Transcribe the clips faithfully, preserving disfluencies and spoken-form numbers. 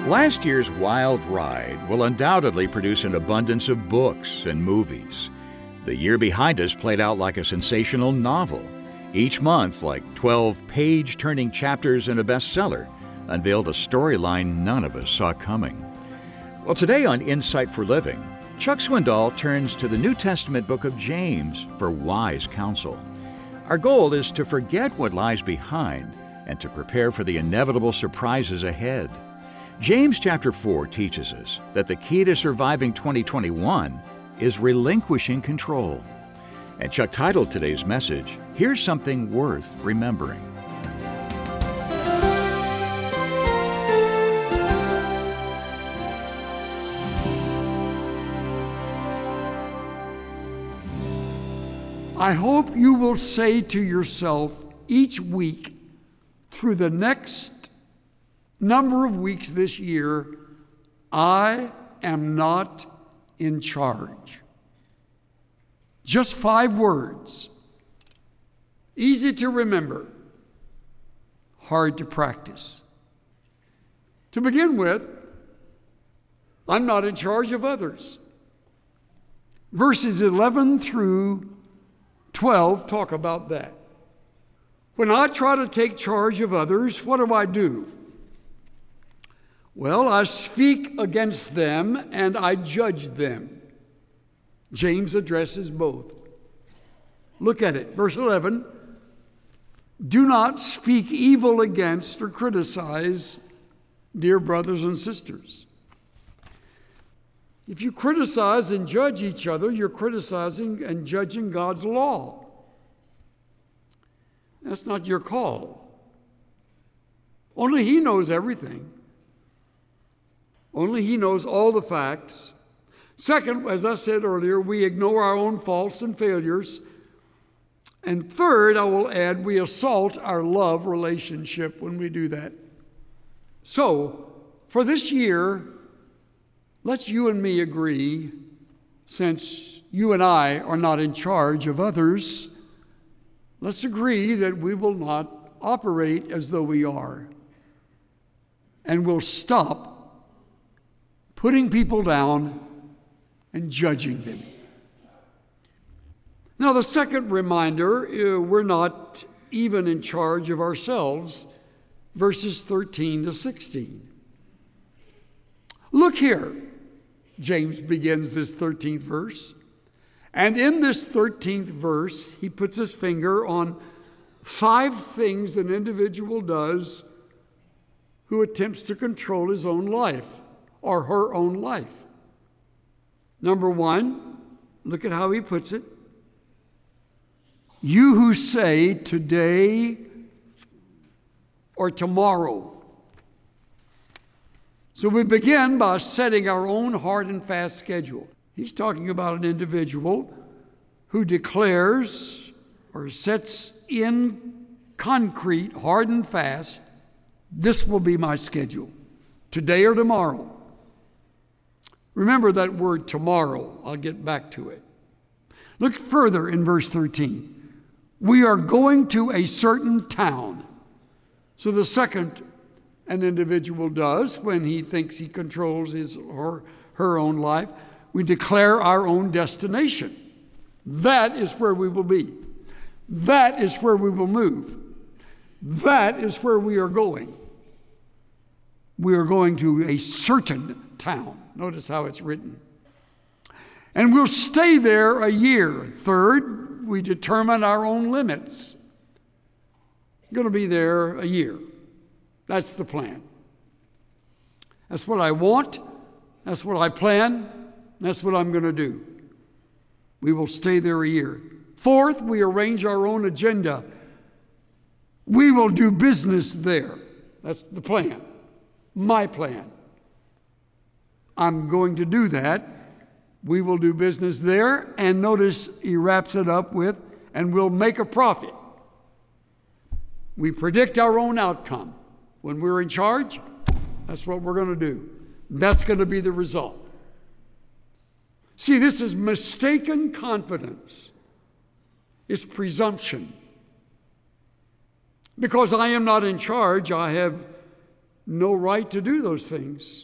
Last year's wild ride will undoubtedly produce an abundance of books and movies. The year behind us played out like a sensational novel. Each month, like twelve page-turning chapters in a bestseller, unveiled a storyline none of us saw coming. Well, today on Insight for Living, Chuck Swindoll turns to the New Testament book of James for wise counsel. Our goal is to forget what lies behind and to prepare for the inevitable surprises ahead. James chapter four teaches us that the key to surviving twenty twenty-one is relinquishing control. And Chuck titled today's message, Here's Something Worth Remembering. I hope you will say to yourself each week through the next number of weeks this year, I am not in charge. Just five words. Easy to remember, hard to practice. To begin with, I'm not in charge of others. Verses eleven through twelve talk about that. When I try to take charge of others, what do I do? Well, I speak against them and I judge them. James addresses both. Look at it, verse eleven. Do not speak evil against or criticize dear brothers and sisters. If you criticize and judge each other, you're criticizing and judging God's law. That's not your call. Only He knows everything. Only He knows all the facts. Second, as I said earlier, we ignore our own faults and failures. And third, I will add, we assault our love relationship when we do that. So, for this year, let's you and me agree, since you and I are not in charge of others, let's agree that we will not operate as though we are. And we'll stop putting people down and judging them. Now, the second reminder, uh, we're not even in charge of ourselves, verses thirteen to sixteen. Look here, James begins this thirteenth verse. And in this thirteenth verse, he puts his finger on five things an individual does who attempts to control his own life or her own life. Number one, look at how he puts it. You who say today or tomorrow. So we begin by setting our own hard and fast schedule. He's talking about an individual who declares or sets in concrete, hard and fast, this will be my schedule, today or tomorrow. Remember that word tomorrow. I'll get back to it. Look further in verse thirteen. We are going to a certain town. So the second an individual does when he thinks he controls his or her own life, we declare our own destination. That is where we will be. That is where we will move. That is where we are going. We are going to a certain town. Notice how it's written. And we'll stay there a year. Third, we determine our own limits. I'm going to be there a year. That's the plan. That's what I want. That's what I plan. That's what I'm going to do. We will stay there a year. Fourth, we arrange our own agenda. We will do business there. That's the plan. My plan. I'm going to do that. We will do business there. And notice he wraps it up with, and we'll make a profit. We predict our own outcome. When we're in charge, that's what we're going to do. That's going to be the result. See, this is mistaken confidence. It's presumption. Because I am not in charge, I have no right to do those things.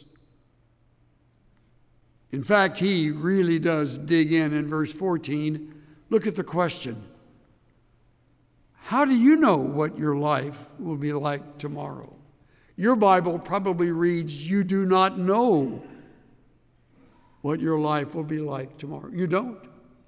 In fact, he really does dig in in verse fourteen. Look at the question. How do you know what your life will be like tomorrow? Your Bible probably reads, you do not know what your life will be like tomorrow. You don't.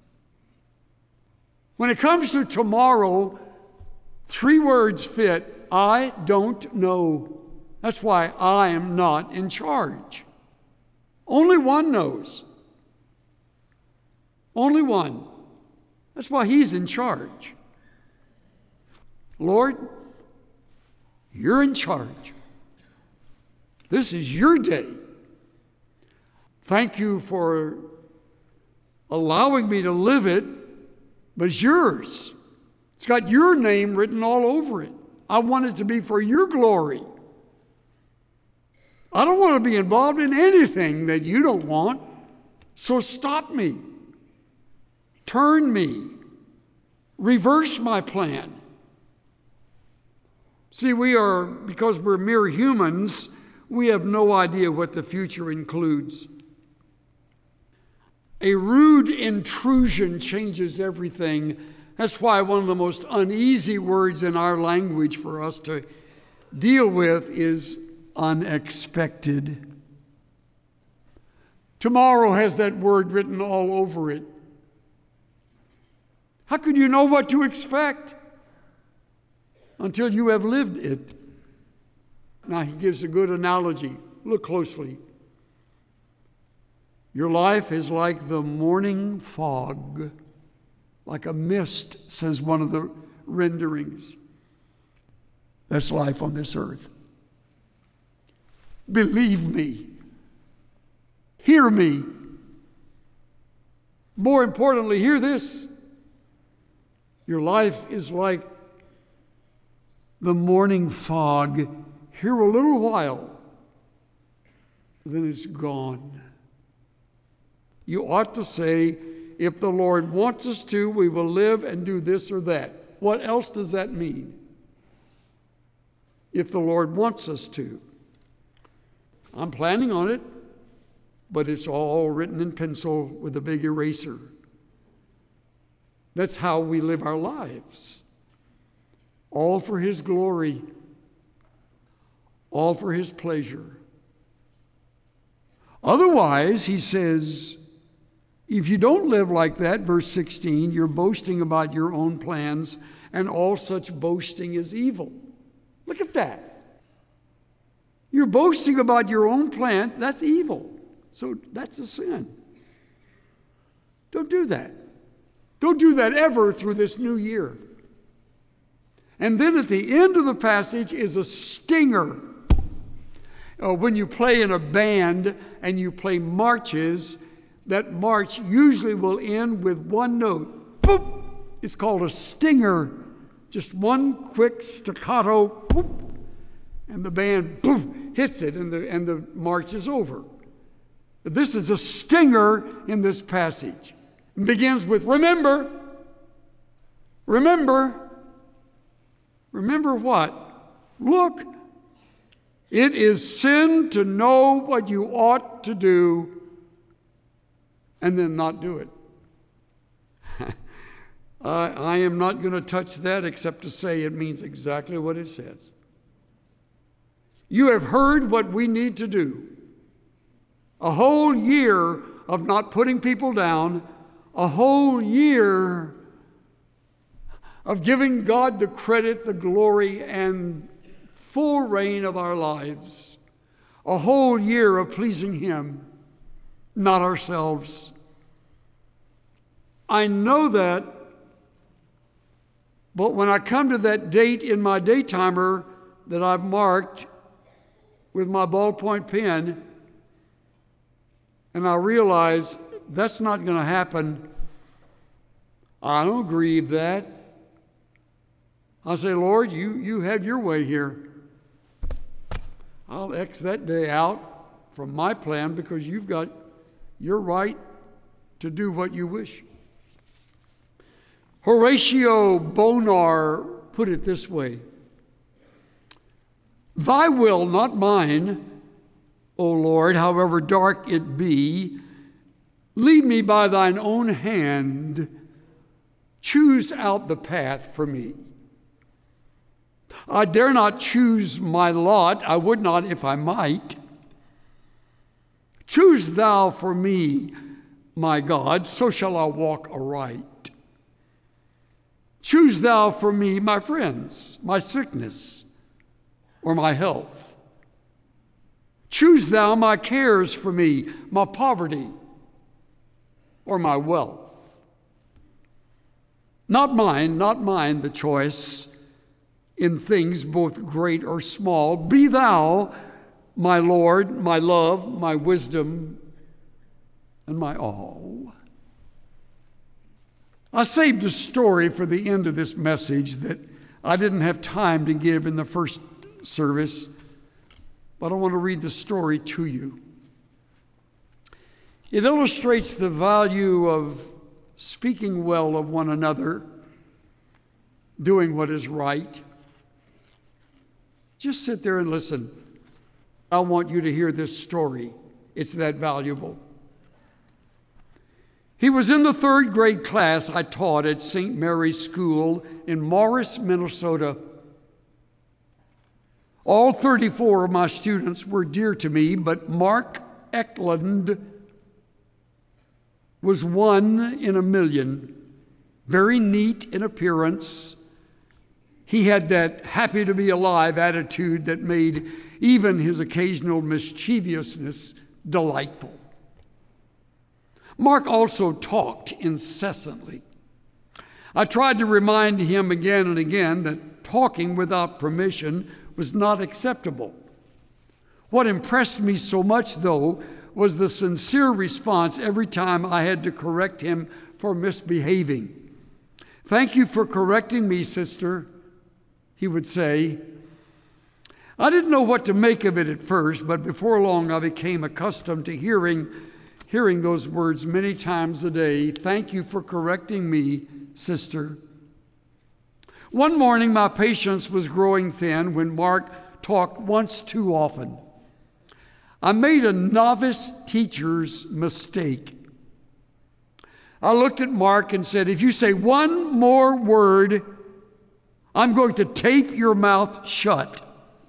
When it comes to tomorrow, three words fit. I don't know. That's why I am not in charge. Only one knows. Only one. That's why he's in charge. Lord, you're in charge. This is your day. Thank you for allowing me to live it, but it's yours. It's got your name written all over it. I want it to be for your glory. I don't want to be involved in anything that you don't want. So stop me. Turn me. Reverse my plan. See, we are, because we're mere humans, we have no idea what the future includes. A rude intrusion changes everything. That's why one of the most uneasy words in our language for us to deal with is unexpected. Tomorrow has that word written all over it. How could you know what to expect until you have lived it? Now, he gives a good analogy. Look closely. Your life is like the morning fog, like a mist, says one of the renderings. That's life on this earth. Believe me. Hear me. More importantly, hear this. Your life is like the morning fog. Here a little while, then it's gone. You ought to say, if the Lord wants us to, we will live and do this or that. What else does that mean? If the Lord wants us to. I'm planning on it, but it's all written in pencil with a big eraser. That's how we live our lives. All for His glory. All for His pleasure. Otherwise, he says, if you don't live like that, verse sixteen, you're boasting about your own plans, and all such boasting is evil. Look at that. You're boasting about your own plan, that's evil. So that's a sin. Don't do that. Don't do that ever through this new year. And then at the end of the passage is a stinger. Uh, when you play in a band and you play marches, that march usually will end with one note. Boop! It's called a stinger. Just one quick staccato, boop, and the band boop, hits it, and the, and the march is over. This is a stinger in this passage. It begins with, remember, remember, remember what? Look, it is sin to know what you ought to do and then not do it. I, I am not going to touch that except to say it means exactly what it says. You have heard what we need to do. A whole year of not putting people down, a whole year of giving God the credit, the glory, and full reign of our lives. A whole year of pleasing Him, not ourselves. I know that, but when I come to that date in my day timer that I've marked with my ballpoint pen, and I realize that's not going to happen, I don't grieve that. I say, Lord, you, you have your way here. I'll X that day out from my plan because you've got your right to do what you wish. Horatio Bonar put it this way: Thy will, not mine, O Lord, however dark it be, lead me by thine own hand. Choose out the path for me. I dare not choose my lot. I would not if I might. Choose thou for me, my God, so shall I walk aright. Choose thou for me my friends, my sickness, or my health. Choose thou my cares for me, my poverty, or my wealth. Not mine, not mine the choice in things both great or small. Be thou my Lord, my love, my wisdom, and my all. I saved a story for the end of this message that I didn't have time to give in the first service, but I want to read the story to you. It illustrates the value of speaking well of one another, doing what is right. Just sit there and listen. I want you to hear this story. It's that valuable. He was in the third grade class I taught at Saint Mary's School in Morris, Minnesota. All thirty-four of my students were dear to me, but Mark Eklund was one in a million. Very neat in appearance. He had that happy to be alive attitude that made even his occasional mischievousness delightful. Mark also talked incessantly. I tried to remind him again and again that talking without permission was not acceptable. What impressed me so much, though, was the sincere response every time I had to correct him for misbehaving. "Thank you for correcting me, sister," he would say. I didn't know what to make of it at first, but before long I became accustomed to hearing hearing those words many times a day. "Thank you for correcting me, sister." One morning, my patience was growing thin when Mark talked once too often. I made a novice teacher's mistake. I looked at Mark and said, "If you say one more word, I'm going to tape your mouth shut."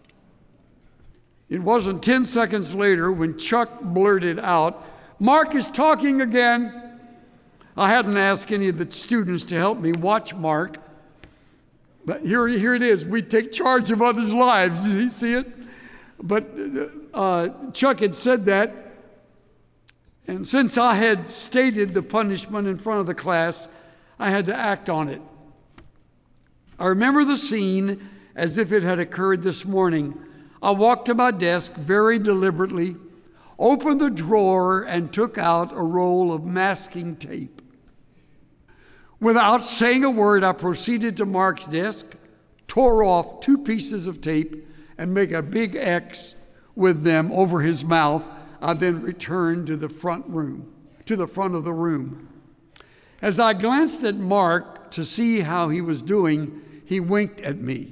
It wasn't ten seconds later when Chuck blurted out, "Mark is talking again." I hadn't asked any of the students to help me watch Mark, but here, here it is. We take charge of others' lives. Did you see it? But uh, Chuck had said that, and since I had stated the punishment in front of the class, I had to act on it. I remember the scene as if it had occurred this morning. I walked to my desk very deliberately, opened the drawer, and took out a roll of masking tape. Without saying a word, I proceeded to Mark's desk, tore off two pieces of tape, and made a big X with them over his mouth. I then returned to the front room, to the front of the room. As I glanced at Mark to see how he was doing, he winked at me.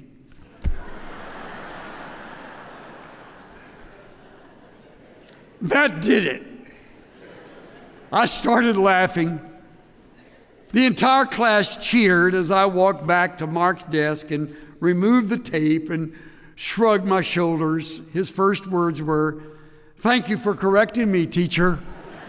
That did it. I started laughing. The entire class cheered as I walked back to Mark's desk and removed the tape and shrugged my shoulders. His first words were, "Thank you for correcting me, teacher."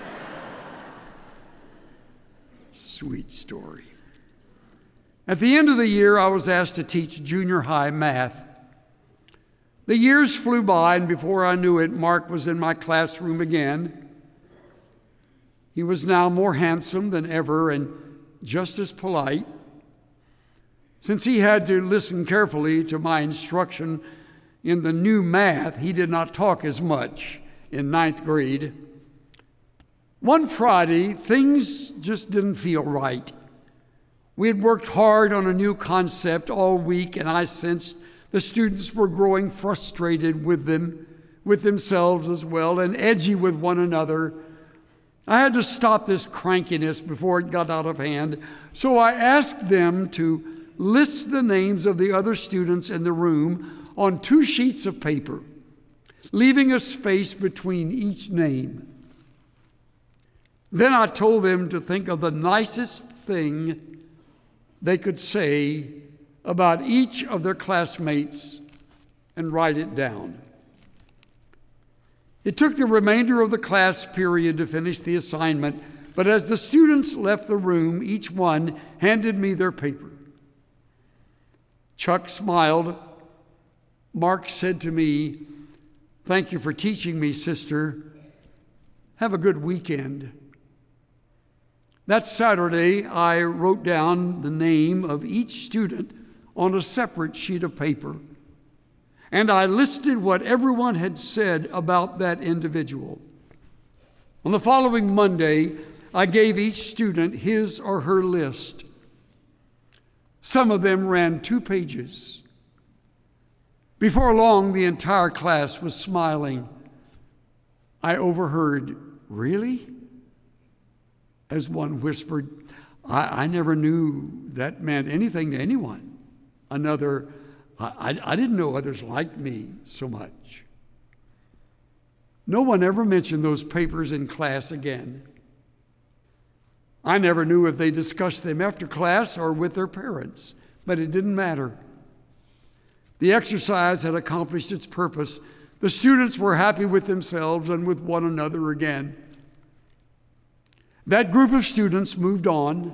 Sweet story. At the end of the year, I was asked to teach junior high math. The years flew by, and before I knew it, Mark was in my classroom again. He was now more handsome than ever and just as polite. Since he had to listen carefully to my instruction in the new math, he did not talk as much in ninth grade. One Friday, things just didn't feel right. We had worked hard on a new concept all week, and I sensed the students were growing frustrated with them, with themselves as well, and edgy with one another. I had to stop this crankiness before it got out of hand, so I asked them to list the names of the other students in the room on two sheets of paper, leaving a space between each name. Then I told them to think of the nicest thing they could say about each of their classmates and write it down. It took the remainder of the class period to finish the assignment, but as the students left the room, each one handed me their paper. Chuck smiled. Mark said to me, "Thank you for teaching me, sister. Have a good weekend." That Saturday, I wrote down the name of each student on a separate sheet of paper, and I listed what everyone had said about that individual. On the following Monday, I gave each student his or her list. Some of them ran two pages. Before long, the entire class was smiling. I overheard, "Really?" As one whispered, I, I never knew that meant anything to anyone. Another, I, I didn't know others liked me so much. No one ever mentioned those papers in class again. I never knew if they discussed them after class or with their parents, but it didn't matter. The exercise had accomplished its purpose. The students were happy with themselves and with one another again. That group of students moved on.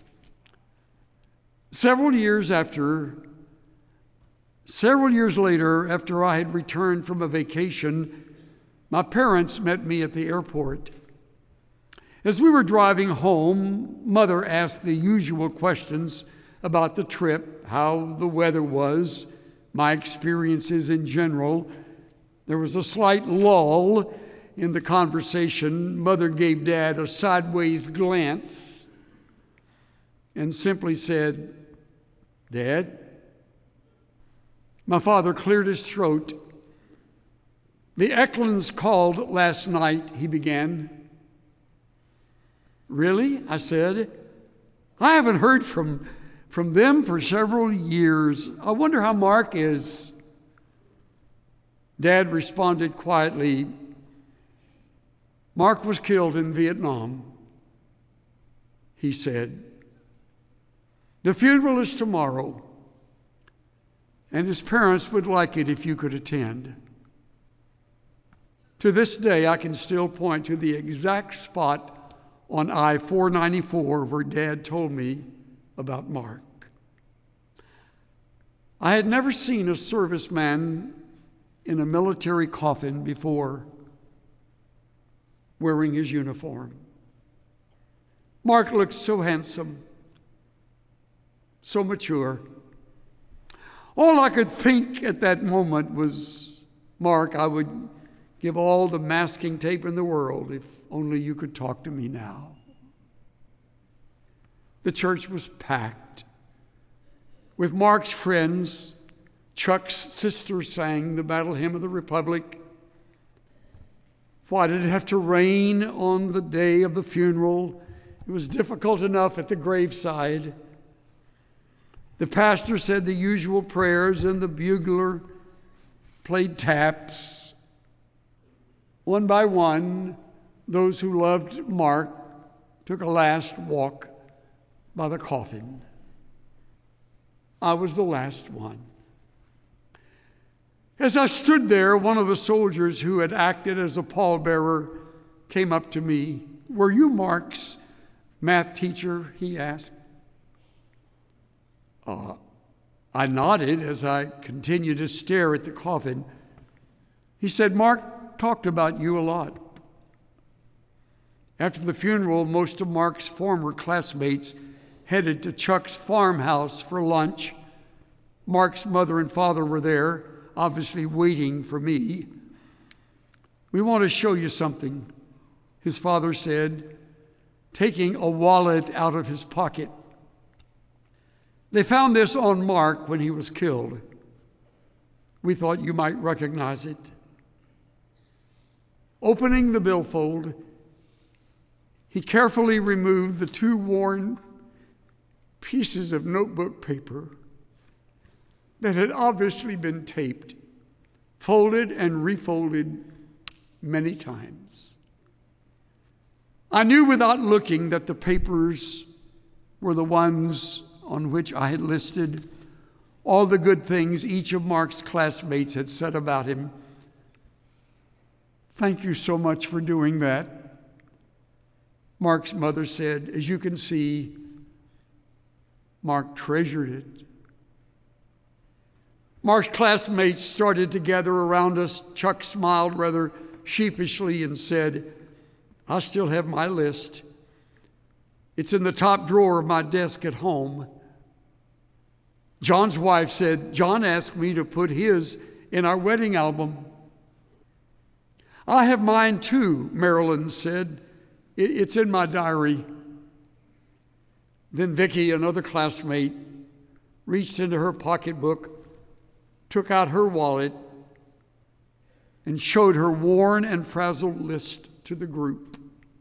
Several years after, several years later, after I had returned from a vacation, my parents met me at the airport. As we were driving home, Mother asked the usual questions about the trip, how the weather was, my experiences in general. There was a slight lull in the conversation. Mother gave Dad a sideways glance and simply said, "Dad?" My father cleared his throat. "The Eklunds called last night," he began. "Really?" I said. "I haven't heard from, from them for several years. I wonder how Mark is." Dad responded quietly, "Mark was killed in Vietnam," he said. "The funeral is tomorrow, and his parents would like it if you could attend." To this day, I can still point to the exact spot on I four ninety-four where Dad told me about Mark. I had never seen a serviceman in a military coffin before, wearing his uniform. Mark looked so handsome, so mature. All I could think at that moment was, "Mark, I would give all the masking tape in the world if only you could talk to me now." The church was packed. With Mark's friends, Chuck's sister sang the Battle Hymn of the Republic. Why did it have to rain on the day of the funeral? It was difficult enough at the graveside. The pastor said the usual prayers, and the bugler played taps. One by one, those who loved Mark took a last walk by the coffin. I was the last one. As I stood there, one of the soldiers who had acted as a pallbearer came up to me. "Were you Mark's math teacher?" he asked. Uh, I nodded as I continued to stare at the coffin. He said, "Mark talked about you a lot." After the funeral, most of Mark's former classmates headed to Chuck's farmhouse for lunch. Mark's mother and father were there, obviously waiting for me. "We want to show you something," his father said, taking a wallet out of his pocket. "They found this on Mark when he was killed. We thought you might recognize it." Opening the billfold, he carefully removed the two worn pieces of notebook paper that had obviously been taped. folded and refolded many times. I knew without looking that the papers were the ones on which I had listed all the good things each of Mark's classmates had said about him. Thank you so much for doing that, Mark's mother said. As you can see, Mark treasured it. Mark's classmates started to gather around us. Chuck smiled rather sheepishly and said, I still have my list. It's in the top drawer of my desk at home. John's wife said, John asked me to put his in our wedding album. I have mine too, Marilyn said. It's in my diary. Then Vicki, another classmate, reached into her pocketbook, took out her wallet, and showed her worn and frazzled list to the group.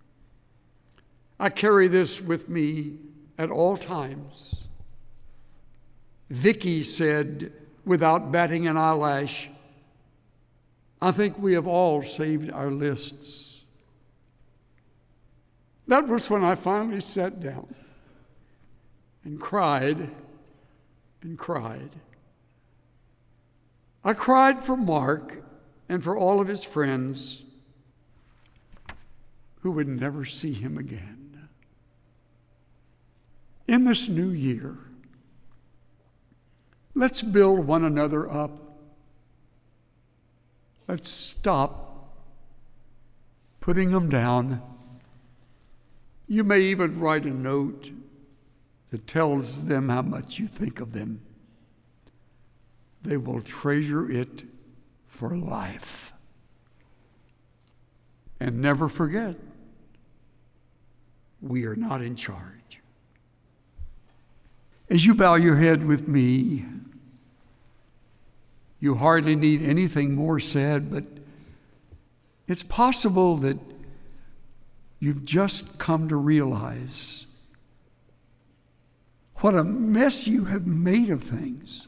I carry this with me at all times. Vicki said, without batting an eyelash, I think we have all saved our lists. That was when I finally sat down and cried and cried. I cried for Mark and for all of his friends who would never see him again. In this new year, let's build one another up. Let's stop putting them down. You may even write a note that tells them how much you think of them. They will treasure it for life. And never forget, we are not in charge. As you bow your head with me, you hardly need anything more said, but it's possible that you've just come to realize what a mess you have made of things.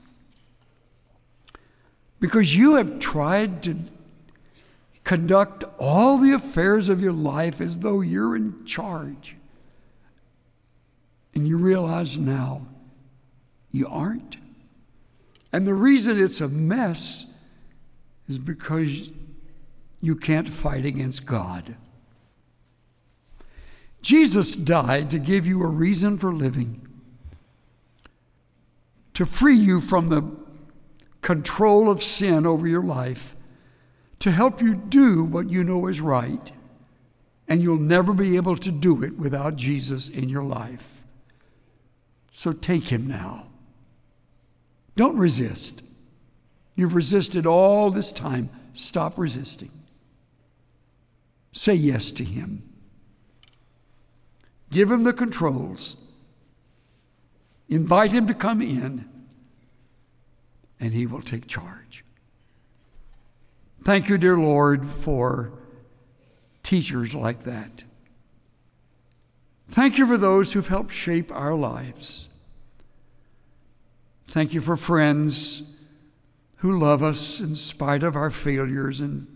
Because you have tried to conduct all the affairs of your life as though you're in charge. And you realize now you aren't. And the reason it's a mess is because you can't fight against God. Jesus died to give you a reason for living, to free you from the control of sin over your life, to help you do what you know is right, and you'll never be able to do it without Jesus in your life. So take him now. Don't resist. You've resisted all this time. Stop resisting. Say yes to him. Give him the controls. Invite him to come in, and he will take charge. Thank you, dear Lord, for teachers like that. Thank you for those who've helped shape our lives. Thank you for friends who love us in spite of our failures and,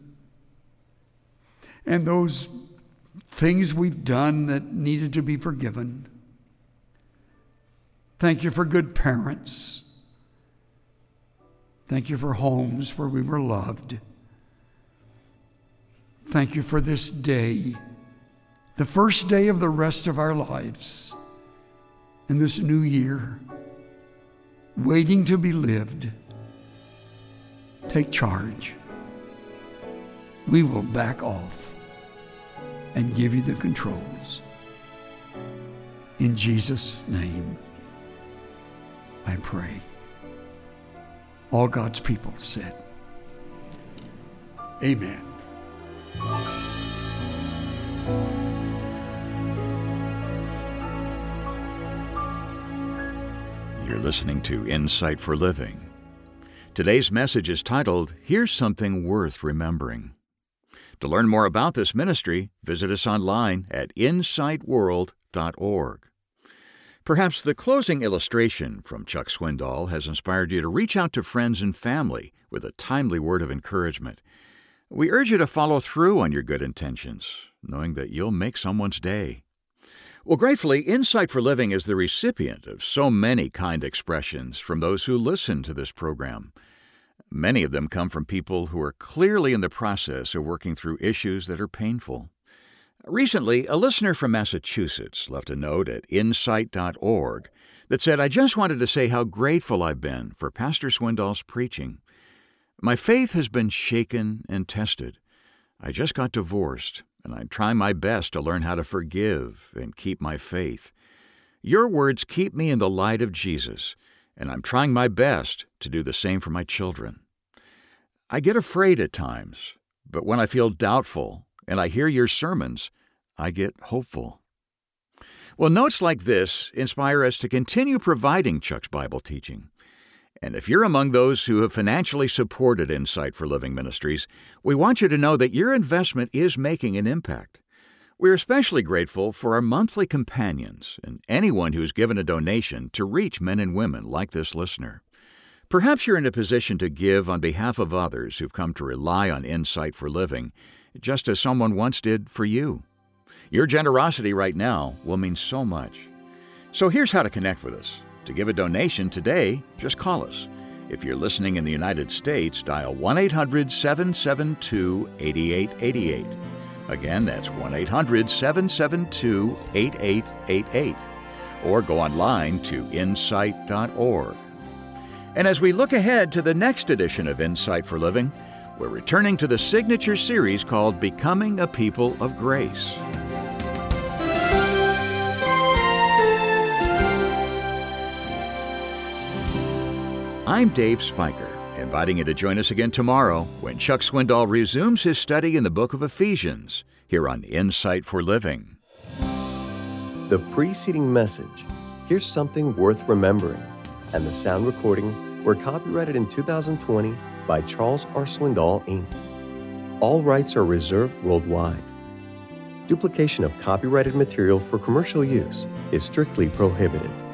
and those things we've done that needed to be forgiven. Thank you for good parents. Thank you for homes where we were loved. Thank you for this day, the first day of the rest of our lives in this new year, waiting to be lived. Take charge. We will back off and give you the controls. In Jesus' name, I pray. All God's people said, amen. You're listening to Insight for Living. Today's message is titled, Here's Something Worth Remembering. To learn more about this ministry, visit us online at insight world dot org. Perhaps the closing illustration from Chuck Swindoll has inspired you to reach out to friends and family with a timely word of encouragement. We urge you to follow through on your good intentions, knowing that you'll make someone's day. Well, gratefully, Insight for Living is the recipient of so many kind expressions from those who listen to this program. Many of them come from people who are clearly in the process of working through issues that are painful. Recently, a listener from Massachusetts left a note at insight dot org that said, "I just wanted to say how grateful I've been for Pastor Swindoll's preaching. My faith has been shaken and tested. I just got divorced, and I'm trying my best to learn how to forgive and keep my faith. Your words keep me in the light of Jesus, and I'm trying my best to do the same for my children. I get afraid at times, but when I feel doubtful and I hear your sermons, I get hopeful." Well, notes like this inspire us to continue providing Chuck's Bible teaching. And if you're among those who have financially supported Insight for Living Ministries, we want you to know that your investment is making an impact. We're especially grateful for our monthly companions and anyone who's given a donation to reach men and women like this listener. Perhaps you're in a position to give on behalf of others who've come to rely on Insight for Living, just as someone once did for you. Your generosity right now will mean so much. So here's how to connect with us. To give a donation today, just call us. If you're listening in the United States, dial one eight hundred seven seven two eight eight eight eight. Again, that's one eight hundred seven seven two eight eight eight eight. Or go online to insight dot org. And as we look ahead to the next edition of Insight for Living, we're returning to the signature series called Becoming a People of Grace. I'm Dave Spiker, inviting you to join us again tomorrow when Chuck Swindoll resumes his study in the book of Ephesians, here on Insight for Living. The preceding message, Here's Something Worth Remembering, and the sound recording were copyrighted in two thousand twenty by Charles R. Swindoll, Incorporated. All rights are reserved worldwide. Duplication of copyrighted material for commercial use is strictly prohibited.